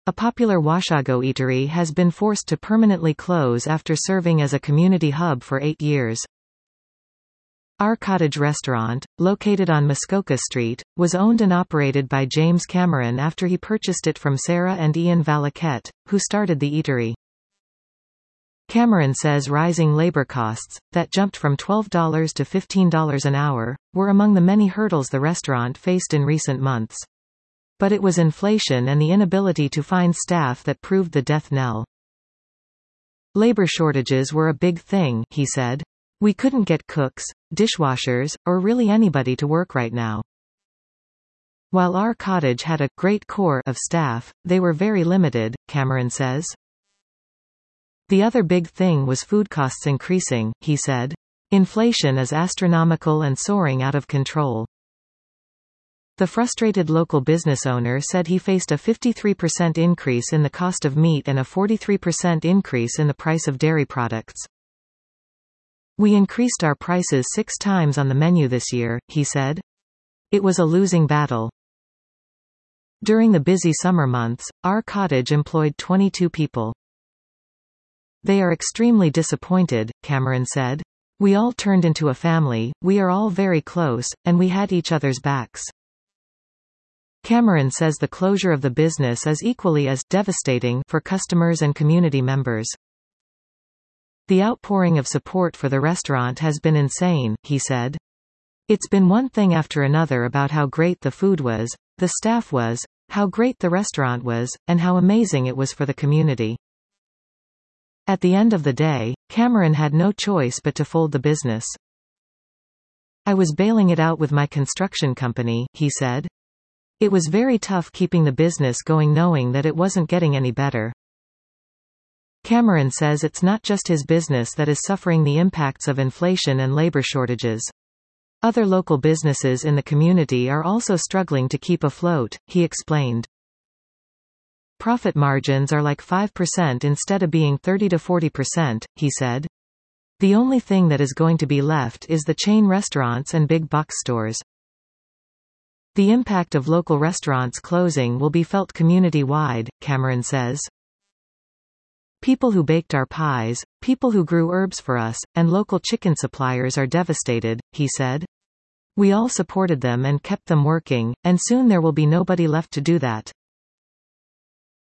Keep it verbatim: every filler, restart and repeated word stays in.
A popular Washago eatery has been forced to permanently close after serving as a community hub for eight years. Our Cottage restaurant, located on Muskoka Street, was owned and operated by James Cameron after he purchased it from Sarah and Ian Valaket, who started the eatery. Cameron says rising labor costs, that jumped from twelve dollars to fifteen dollars an hour, were among the many hurdles the restaurant faced in recent months. But it was inflation and the inability to find staff that proved the death knell. Labor shortages were a big thing, he said. We couldn't get cooks, dishwashers, or really anybody to work right now. While Our Cottage had a great core of staff, they were very limited, Cameron says. The other big thing was food costs increasing, he said. Inflation is astronomical and soaring out of control. The frustrated local business owner said he faced a fifty-three percent increase in the cost of meat and a forty-three percent increase in the price of dairy products. We increased our prices six times on the menu this year, he said. It was a losing battle. During the busy summer months, Our Cottage employed twenty-two people. They are extremely disappointed, Cameron said. We all turned into a family, we are all very close, and we had each other's backs. Cameron says the closure of the business is equally as devastating for customers and community members. The outpouring of support for the restaurant has been insane, he said. It's been one thing after another about how great the food was, the staff was, how great the restaurant was, and how amazing it was for the community. At the end of the day, Cameron had no choice but to fold the business. I was bailing it out with my construction company, he said. It was very tough keeping the business going knowing that it wasn't getting any better. Cameron says it's not just his business that is suffering the impacts of inflation and labor shortages. Other local businesses in the community are also struggling to keep afloat, he explained. Profit margins are like five percent instead of being thirty to forty percent, he said. The only thing that is going to be left is the chain restaurants and big box stores. The impact of local restaurants closing will be felt community-wide, Cameron says. People who baked our pies, people who grew herbs for us, and local chicken suppliers are devastated, he said. We all supported them and kept them working, and soon there will be nobody left to do that.